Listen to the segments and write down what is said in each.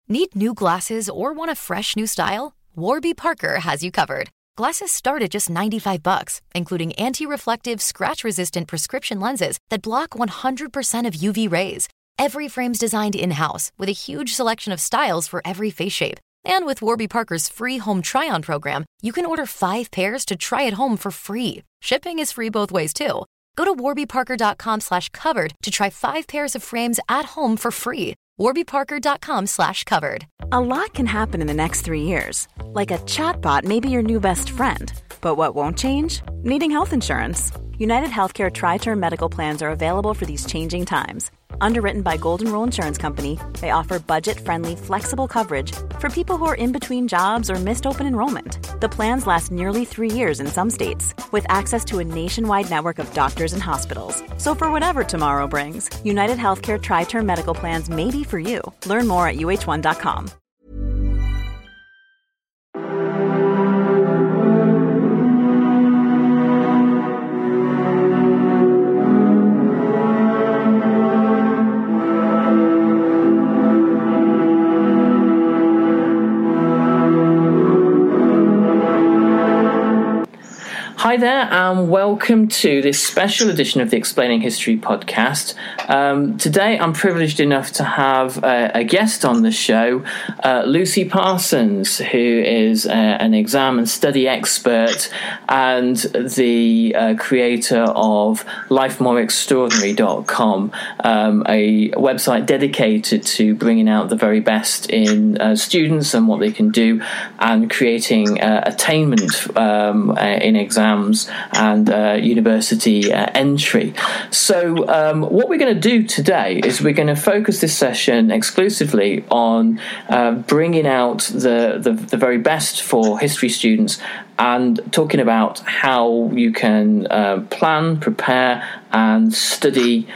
Need new glasses or want a fresh new style? Warby Parker has you covered. Glasses start at just $95, including anti-reflective, scratch-resistant prescription lenses that block 100% of UV rays. Every frame's designed in-house with a huge selection of styles for every face shape. And with Warby Parker's free home try-on program, you can order 5 pairs to try at home for free. Shipping is free both ways, too. Go to warbyparker.com/covered to try 5 pairs of frames at home for free. warbyparker.com/covered. A lot can happen in the next 3 years. Like a chatbot may be your new best friend. But what won't change? Needing health insurance. United Healthcare Tri-Term Medical Plans are available for these changing times. Underwritten by Golden Rule Insurance Company, they offer budget-friendly, flexible coverage for people who are in between jobs or missed open enrollment. The plans last nearly 3 years in some states, with access to a nationwide network of doctors and hospitals. So for whatever tomorrow brings, United Healthcare Tri-Term Medical Plans may be for you. Learn more at uh1.com. Hi there, and welcome to this special edition of the Explaining History podcast. Today I'm privileged enough to have a guest on the show, Lucy Parsons, who is an exam and study expert and the creator of LifeMoreExtraordinary.com, a website dedicated to bringing out the very best in students and what they can do, and creating attainment in exams and university entry. So what we're going to do today is we're going to focus this session exclusively on bringing out the very best for history students and talking about how you can plan, prepare, and study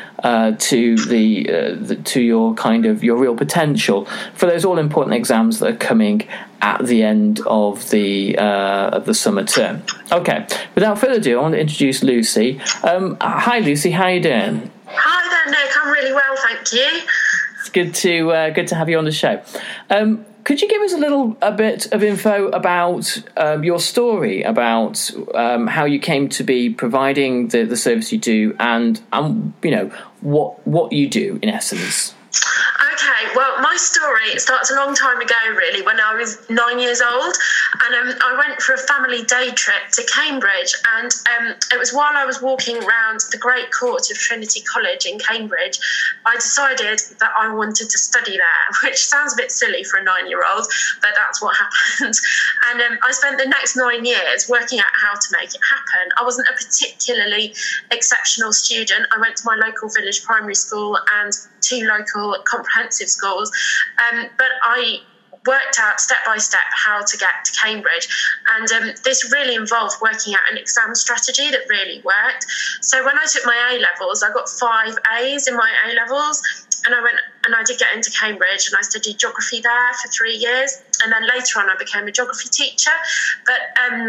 to your kind of your real potential for those all important exams that are coming at the end of the summer term. Okay, without further ado, I want to introduce Lucy. Hi, Lucy. How are you doing? Hi there, Nick. I'm really well, thank you. It's good to have you on the show. Could you give us a bit of info about your story, about how you came to be providing the service you do, and you know what you do in essence? Okay, well, my story starts a long time ago, really, when I was 9 years old, and I went for a family day trip to Cambridge, and it was while I was walking around the Great Court of Trinity College in Cambridge, I decided that I wanted to study there, which sounds a bit silly for a 9-year-old, but that's what happened. And I spent the next 9 years working out how to make it happen. I wasn't a particularly exceptional student. I went to my local village primary school and 2 local comprehensive schools, but I worked out step by step how to get to Cambridge, and this really involved working out an exam strategy that really worked. So when I took my A-levels, I got 5 A's in my A-levels, and I went and I did get into Cambridge, and I studied geography there for 3 years, and then later on I became a geography teacher. But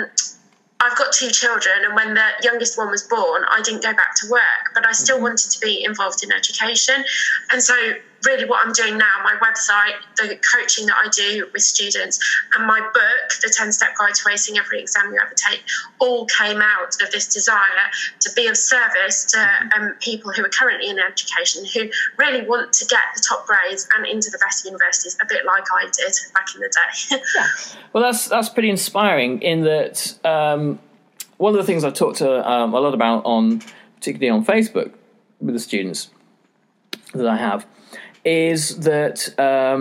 I've got 2 children, and when the youngest one was born, I didn't go back to work, but I still wanted to be involved in education. And so really what I'm doing now, my website, the coaching that I do with students, and my book, The 10-Step Guide to Acing Every Exam You Ever Take, all came out of this desire to be of service to people who are currently in education, who really want to get the top grades and into the best universities, a bit like I did back in the day. Yeah. Well, that's pretty inspiring, in that one of the things I've talked to a lot about, particularly on Facebook with the students that I have, is that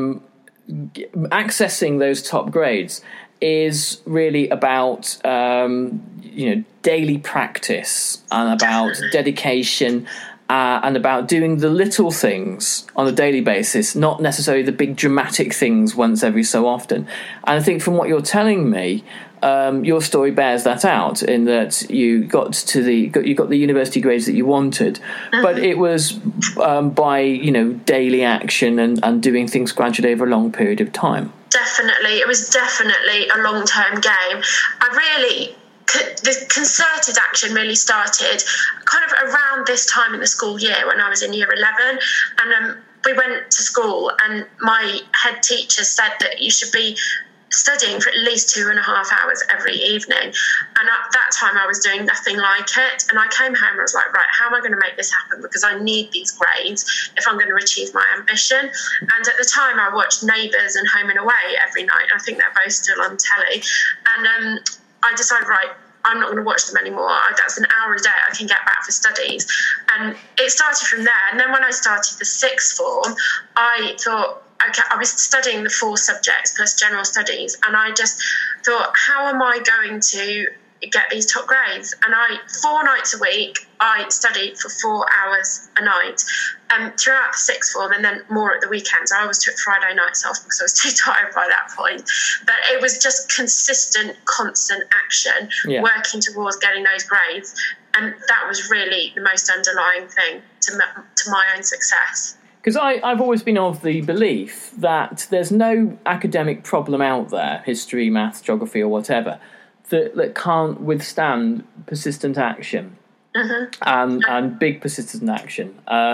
accessing those top grades is really about daily practice, and about dedication, and about doing the little things on a daily basis, not necessarily the big dramatic things once every so often. And I think from what you're telling me, your story bears that out, in that you got the university grades that you wanted, but it was by daily action and doing things gradually over a long period of time. Definitely, it was definitely a long-term game. The concerted action really started kind of around this time in the school year when I was in year 11, and we went to school and my head teacher said that you should be studying for at least 2.5 hours every evening. And at that time I was doing nothing like it. And I came home and I was like, right, how am I going to make this happen? Because I need these grades if I'm going to achieve my ambition. And at the time I watched Neighbours and Home and Away every night. I think they're both still on telly. And I decided, right, I'm not going to watch them anymore. That's an hour a day I can get back for studies. And it started from there. And then when I started the sixth form, I thought, okay, I was studying the 4 subjects plus general studies, and I just thought, how am I going to get these top grades? And 4 nights a week, I studied for 4 hours a night throughout the sixth form, and then more at the weekends. I always took Friday nights off because I was too tired by that point. But it was just consistent, constant action, working towards getting those grades. And that was really the most underlying thing to my own success. Because I've always been of the belief that there's no academic problem out there, history, maths, geography, or whatever, that can't withstand persistent action and big persistent action.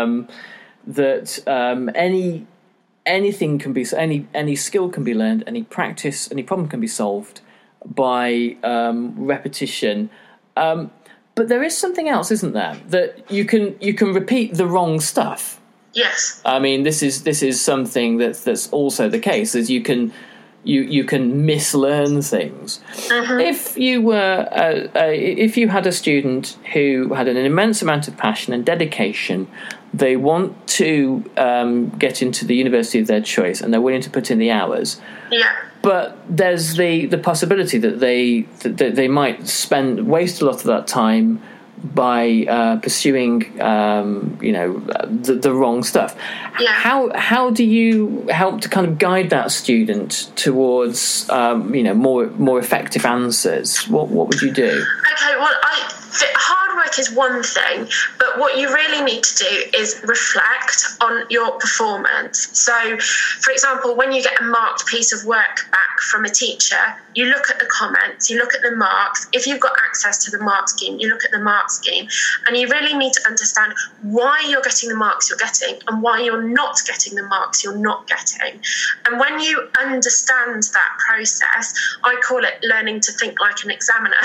Anything can be, any skill can be learned, any practice, any problem can be solved by repetition. But there is something else, isn't there? That you can repeat the wrong stuff. Yes. I mean, this is something that's also the case, is you can mislearn things. If you had a student who had an immense amount of passion and dedication, they want to get into the university of their choice, and they're willing to put in the hours. Yeah. But there's the possibility that they might waste a lot of that time by pursuing the wrong stuff. How do you help to kind of guide that student towards more effective answers? What would you do? Okay, well, hard work is one thing, but what you really need to do is reflect on your performance. So, for example, when you get a marked piece of work back from a teacher, you look at the comments, you look at the marks. If you've got access to the mark scheme, you look at the mark scheme, and you really need to understand why you're getting the marks you're getting and why you're not getting the marks you're not getting. And when you understand that process, I call it learning to think like an examiner.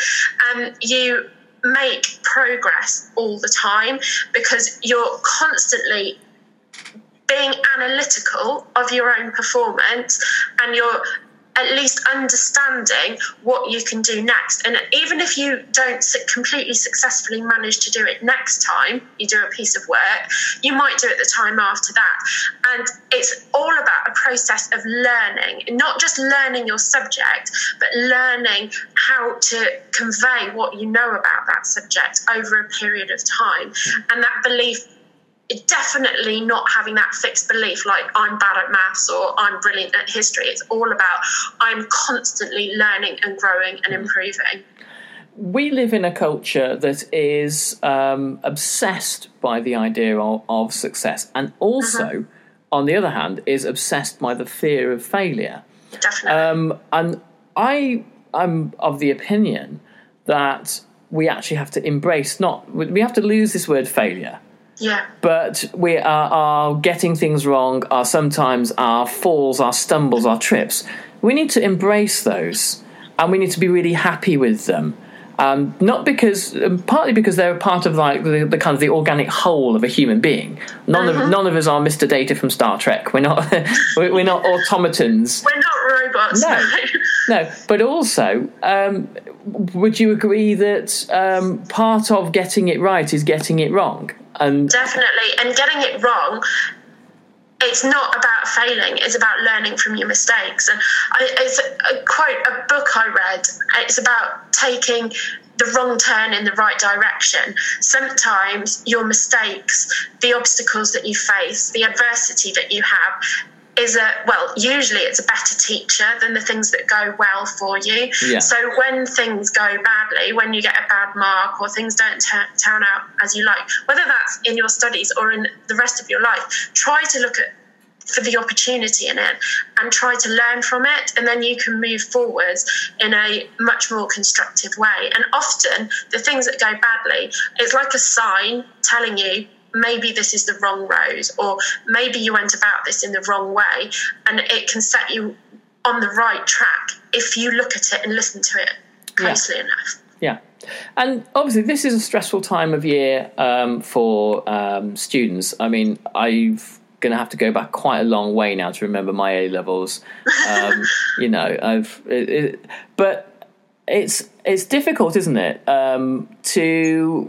You make progress all the time because you're constantly being analytical of your own performance, and you're at least understanding what you can do next. And even if you don't completely successfully manage to do it next time you do a piece of work, you might do it the time after that. And it's all about a process of learning, not just learning your subject, but learning how to convey what you know about that subject over a period of time. And that belief, definitely not having that fixed belief like I'm bad at maths or I'm brilliant at history. It's all about I'm constantly learning and growing and improving. We live in a culture that is obsessed by the idea of success, and also, on the other hand, is obsessed by the fear of failure. Definitely. And I'm of the opinion that we actually have to embrace, we have to lose this word failure. Yeah. But we are getting things wrong, are sometimes our falls, our stumbles, our trips. We need to embrace those, and we need to be really happy with them. Not because, partly because they're a part of like the kind of the organic whole of a human being. None of us are Mr. Data from Star Trek. We're not we're not automatons. We're not robots. No. But also, would you agree that part of getting it right is getting it wrong? Definitely, and getting it wrong, it's not about failing, it's about learning from your mistakes. And it's a book I read, it's about taking the wrong turn in the right direction. Sometimes your mistakes, the obstacles that you face, the adversity that you have, usually it's a better teacher than the things that go well for you. Yeah. So when things go badly, when you get a bad mark or things don't turn out as you like, whether that's in your studies or in the rest of your life, try to look for the opportunity in it and try to learn from it, and then you can move forwards in a much more constructive way. And often the things that go badly, it's like a sign telling you maybe this is the wrong road, or maybe you went about this in the wrong way, and it can set you on the right track if you look at it and listen to it closely enough. Yeah. And obviously this is a stressful time of year for students. I mean, I've going to have to go back quite a long way now to remember my A-levels. But it's difficult, isn't it, to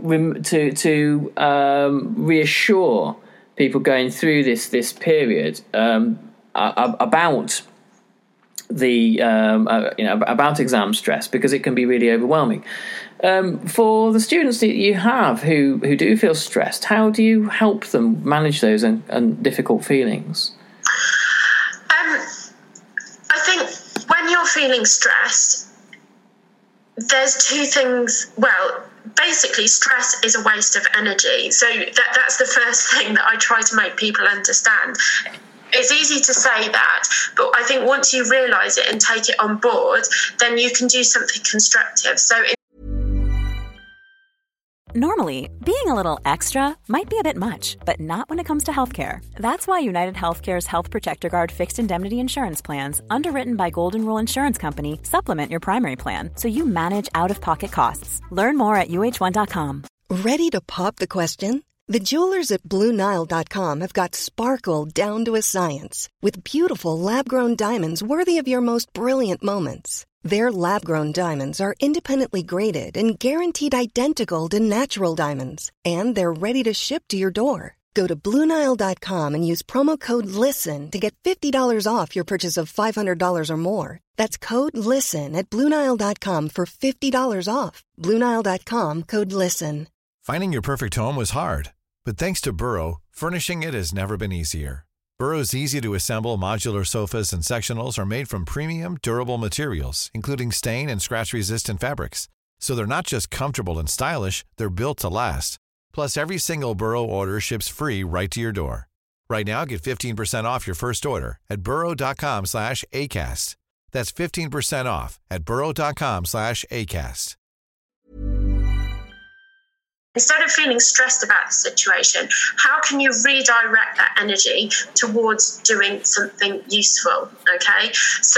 reassure people going through this period about the about exam stress, because it can be really overwhelming. For the students that you have who do feel stressed, how do you help them manage those and difficult feelings? I think when you're feeling stressed, there's two things. Well, basically, stress is a waste of energy. So that's the first thing that I try to make people understand. It's easy to say that, but I think once you realise it and take it on board, then you can do something constructive. Normally, being a little extra might be a bit much, but not when it comes to healthcare. That's why United Healthcare's Health Protector Guard fixed indemnity insurance plans, underwritten by Golden Rule Insurance Company, supplement your primary plan so you manage out-of-pocket costs. Learn more at UH1.com. Ready to pop the question? The jewelers at BlueNile.com have got sparkle down to a science with beautiful lab-grown diamonds worthy of your most brilliant moments. Their lab-grown diamonds are independently graded and guaranteed identical to natural diamonds, and they're ready to ship to your door. Go to BlueNile.com and use promo code LISTEN to get $50 off your purchase of $500 or more. That's code LISTEN at BlueNile.com for $50 off. BlueNile.com, code LISTEN. Finding your perfect home was hard, but thanks to Burrow, furnishing it has never been easier. Burrow's easy-to-assemble modular sofas and sectionals are made from premium, durable materials, including stain and scratch-resistant fabrics. So they're not just comfortable and stylish, they're built to last. Plus, every single Burrow order ships free right to your door. Right now, get 15% off your first order at burrow.com/ACAST. That's 15% off at burrow.com/ACAST. Instead of feeling stressed about the situation, how can you redirect that energy towards doing something useful? Okay, so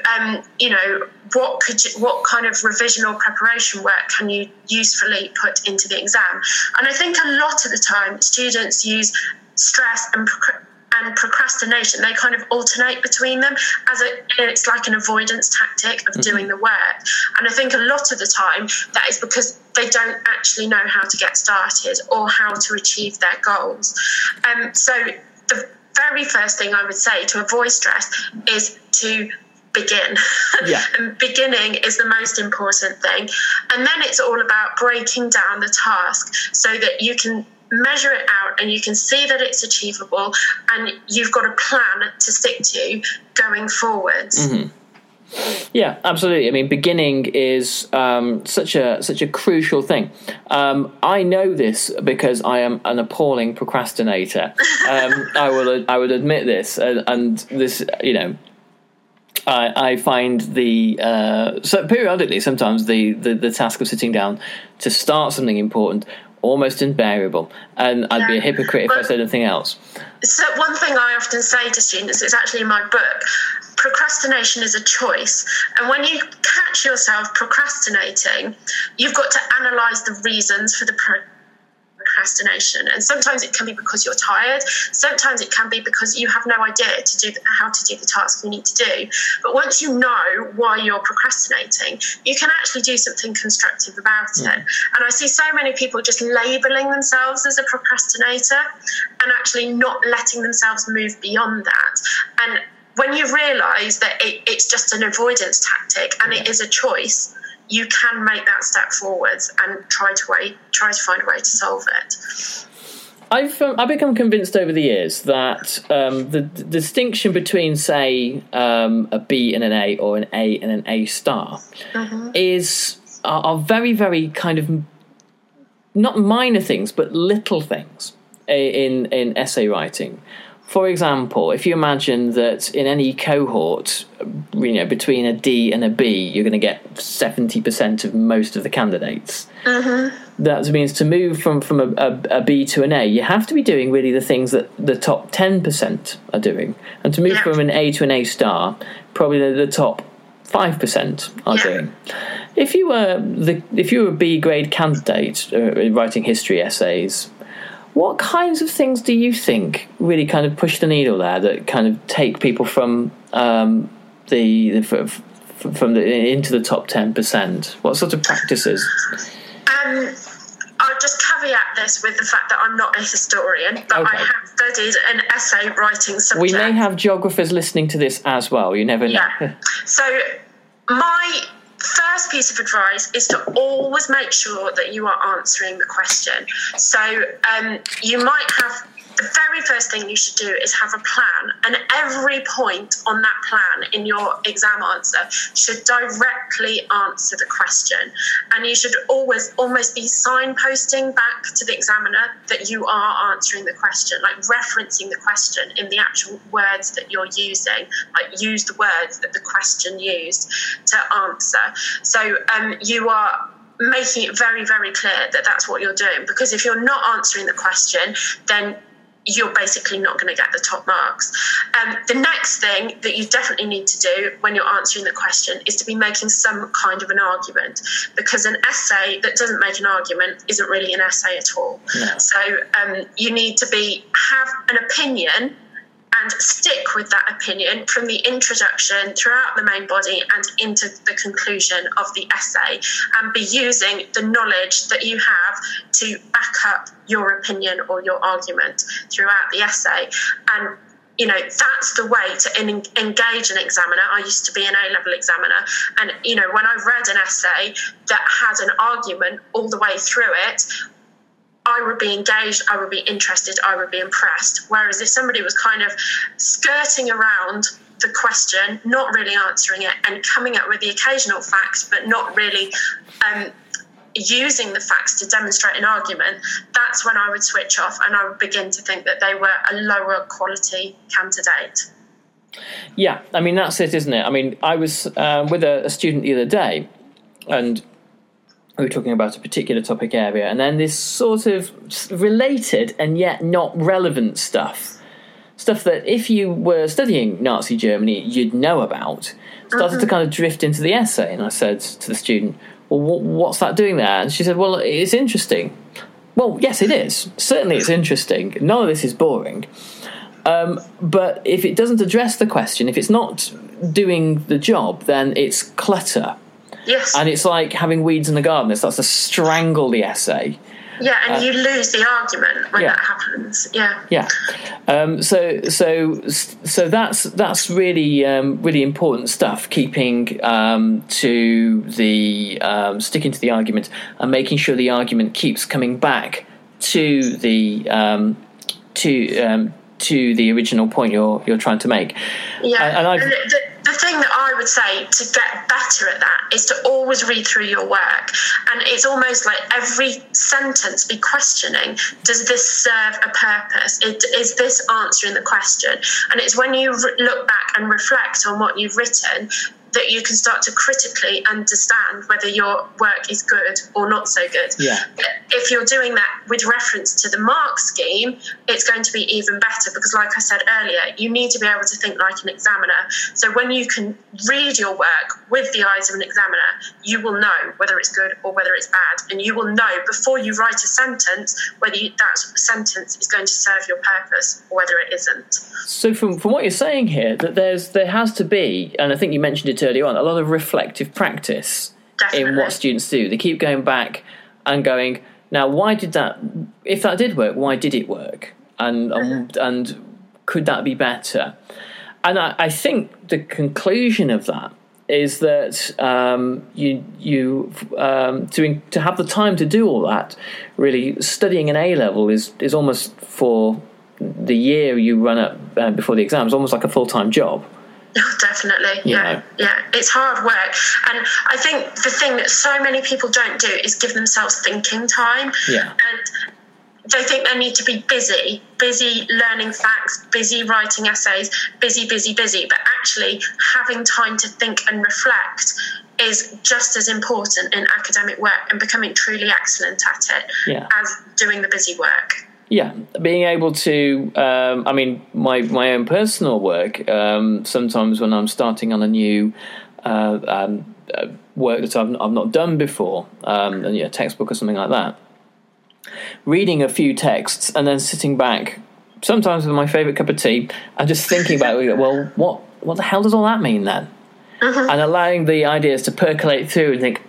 what kind of revision or preparation work can you usefully put into the exam? And I think a lot of the time students use stress and procrastination. They kind of alternate between them it's like an avoidance tactic of doing the work. And I think a lot of the time that is because they don't actually know how to get started or how to achieve their goals. So the very first thing I would say to avoid stress is to begin. Yeah. And beginning is the most important thing. And then it's all about breaking down the task so that you can measure it out and you can see that it's achievable and you've got a plan to stick to going forwards. Mm-hmm. Yeah, absolutely. I mean, beginning is such a crucial thing. I know this because I am an appalling procrastinator. I will admit this, and this, I find so periodically sometimes the task of sitting down to start something important almost unbearable, and I'd be a hypocrite if I said anything else. So one thing I often say to students, it's actually in my book, procrastination is a choice. And when you catch yourself procrastinating, you've got to analyse the reasons for the procrastination. And sometimes it can be because you're tired. Sometimes it can be because you have no idea how to do the task you need to do. But once you know why you're procrastinating, you can actually do something constructive about it. And I see so many people just labelling themselves as a procrastinator and actually not letting themselves move beyond that. And when you realise that it's just an avoidance tactic and it is a choice, you can make that step forwards and try to find a way to solve it. I've become convinced over the years that the distinction between, say, a B and an A or an A and an A star are very, very kind of not minor things, but little things in essay writing. For example, if you imagine that in any cohort, between a D and a B, you're going to get 70% of most of the candidates. That means to move from a B to an A, you have to be doing really the things that the top 10% are doing. And to move from an A to an A star, probably the top 5% are doing. If you were a B grade candidate writing history essays, what kinds of things do you think really kind of push the needle there, that kind of take people from into the top 10%? What sort of practices? I'll just caveat this with the fact that I'm not a historian, but I have studied an essay writing subject. We may have geographers listening to this as well. You never know. Yeah. So my first piece of advice is to always make sure that you are answering the question. So you might have, the very first thing you should do is have a plan, and every point on that plan in your exam answer should directly answer the question. And you should always almost be signposting back to the examiner that you are answering the question, like referencing the question in the actual words that you're using, like use the words that the question used to answer. So you are making it very, very clear that that's what you're doing, because if you're not answering the question, then you're basically not going to get the top marks. The next thing that you definitely need to do when you're answering the question is to be making some kind of an argument, because an essay that doesn't make an argument isn't really an essay at all. Yeah. So you need to have an opinion and stick with that opinion from the introduction throughout the main body and into the conclusion of the essay, and be using the knowledge that you have to back up your opinion or your argument throughout the essay. And that's the way to engage an examiner. I used to be an A-level examiner, and when I read an essay that had an argument all the way through it, I would be engaged, I would be interested, I would be impressed. Whereas if somebody was kind of skirting around the question, not really answering it, and coming up with the occasional facts, but not really using the facts to demonstrate an argument, that's when I would switch off and I would begin to think that they were a lower quality candidate. Yeah, I mean, that's it, isn't it? I mean, I was with a student the other day, and we were talking about a particular topic area, and then this sort of related and yet not relevant stuff that if you were studying Nazi Germany, you'd know about, started to kind of drift into the essay. And I said to the student, well, what's that doing there? And she said, well, it's interesting. Well, yes, it is. Certainly it's interesting. None of this is boring. But if it doesn't address the question, if it's not doing the job, then it's clutter. Yes. And it's like having weeds in the garden. It starts to strangle the essay. Yeah, and you lose the argument when that happens. Yeah. Yeah. So that's really really important stuff. Keeping to the sticking to the argument and making sure the argument keeps coming back to the original point you're trying to make. Yeah. And the thing that I would say to get better at that is to always read through your work, and it's almost like every sentence be questioning, does this serve a purpose? Is this answering the question? And it's when you look back and reflect on what you've written that you can start to critically understand whether your work is good or not so good. Yeah. If you're doing that with reference to the mark scheme, it's going to be even better, because like I said earlier, you need to be able to think like an examiner. So when you can read your work with the eyes of an examiner, you will know whether it's good or whether it's bad. And you will know before you write a sentence whether that sentence is going to serve your purpose or whether it isn't. So from what you're saying here, that there has to be, and I think you mentioned it earlier on, a lot of reflective practice. Definitely. In what students do. They keep going back and going, now why did that, if that did work, why did it work? And could that be better? And I think the conclusion of that is that to have the time to do all that, really studying an A-level is almost, for the year you run up before the exam, is almost like a full-time job. Oh, definitely. Yeah. It's hard work. And I think the thing that so many people don't do is give themselves thinking time. Yeah. And they think they need to be busy learning facts, busy writing essays, busy. But actually having time to think and reflect is just as important in academic work and becoming truly excellent at it as doing the busy work. Yeah, being able to, my own personal work, sometimes when I'm starting on a new work that I've not done before, a textbook or something like that, reading a few texts and then sitting back, sometimes with my favourite cup of tea, and just thinking about, well, what the hell does all that mean then? Mm-hmm. And allowing the ideas to percolate through and think,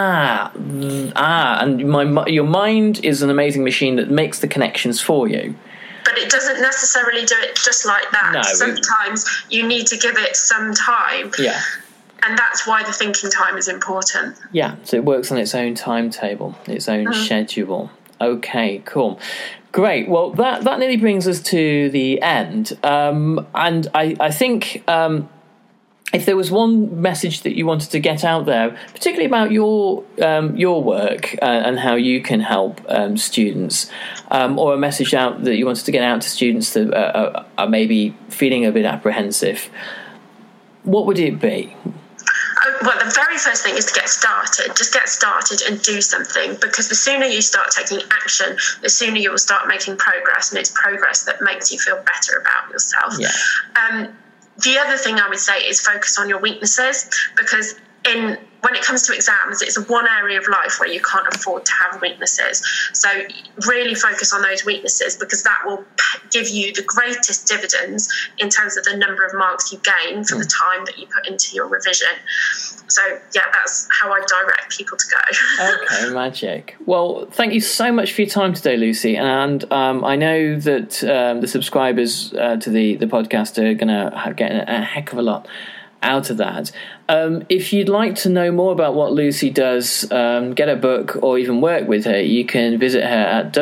and your mind is an amazing machine that makes the connections for you. But it doesn't necessarily do it just like that. No, sometimes you need to give it some time. Yeah. And that's why the thinking time is important. Yeah, so it works on its own timetable, its own schedule. Okay, cool. Great. Well, that nearly brings us to the end. And I think... if there was one message that you wanted to get out there, particularly about your work and how you can help students, or a message out that you wanted to get out to students that are maybe feeling a bit apprehensive, what would it be? Well, the very first thing is to get started. Just get started and do something, because the sooner you start taking action, the sooner you will start making progress, and it's progress that makes you feel better about yourself. Yeah. The other thing I would say is focus on your weaknesses, because when it comes to exams, it's one area of life where you can't afford to have weaknesses. So really focus on those weaknesses, because that will give you the greatest dividends in terms of the number of marks you gain for the time that you put into your revision. So, yeah, that's how I direct people to go. Okay, magic. Well, thank you so much for your time today, Lucy. And I know that the subscribers to the podcast are going to get a heck of a lot out of that. If you'd like to know more about what Lucy does, get a book or even work with her, you can visit her at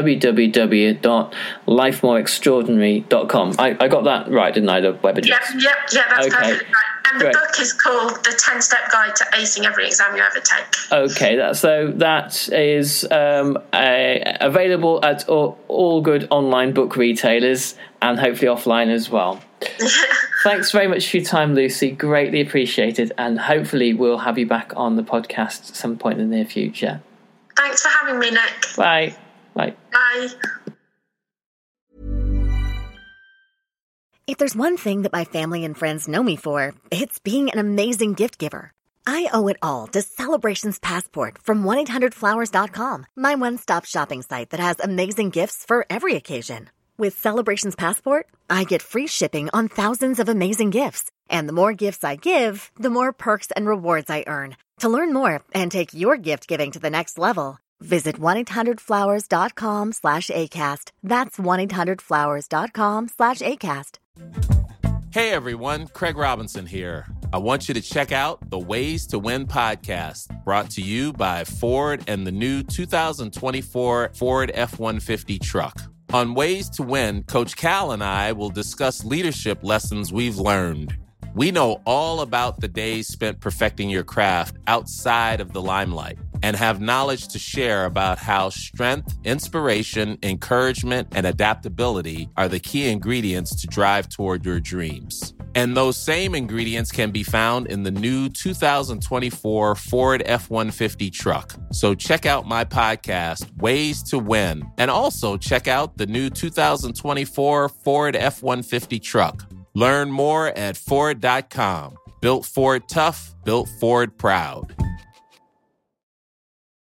www.lifemoreextraordinary.com. I got that right, didn't I? The web address. Yeah, that's perfect. Right. And the book is called The 10-Step Guide to Acing Every Exam You Ever Take. Okay, that is available at all good online book retailers and hopefully offline as well. Thanks very much for your time, Lucy. Greatly appreciated, and hopefully we'll have you back on the podcast at some point in the near future. Thanks for having me, Nick. Bye. Bye. Bye. If there's one thing that my family and friends know me for, it's being an amazing gift giver. I owe it all to Celebrations Passport from 1-800-Flowers.com, my one-stop shopping site that has amazing gifts for every occasion. With Celebrations Passport, I get free shipping on thousands of amazing gifts. And the more gifts I give, the more perks and rewards I earn. To learn more and take your gift giving to the next level, visit 1-800-Flowers.com/ACAST. That's 1-800-Flowers.com/ACAST. Hey everyone, Craig Robinson here. I want you to check out the Ways to Win podcast, brought to you by Ford and the new 2024 Ford F-150 truck. On Ways to Win, Coach Cal and I will discuss leadership lessons we've learned. We know all about the days spent perfecting your craft outside of the limelight and have knowledge to share about how strength, inspiration, encouragement, and adaptability are the key ingredients to drive toward your dreams. And those same ingredients can be found in the new 2024 Ford F-150 truck. So check out my podcast, Ways to Win, and also check out the new 2024 Ford F-150 truck. Learn more at Ford.com. Built Ford tough, built Ford proud.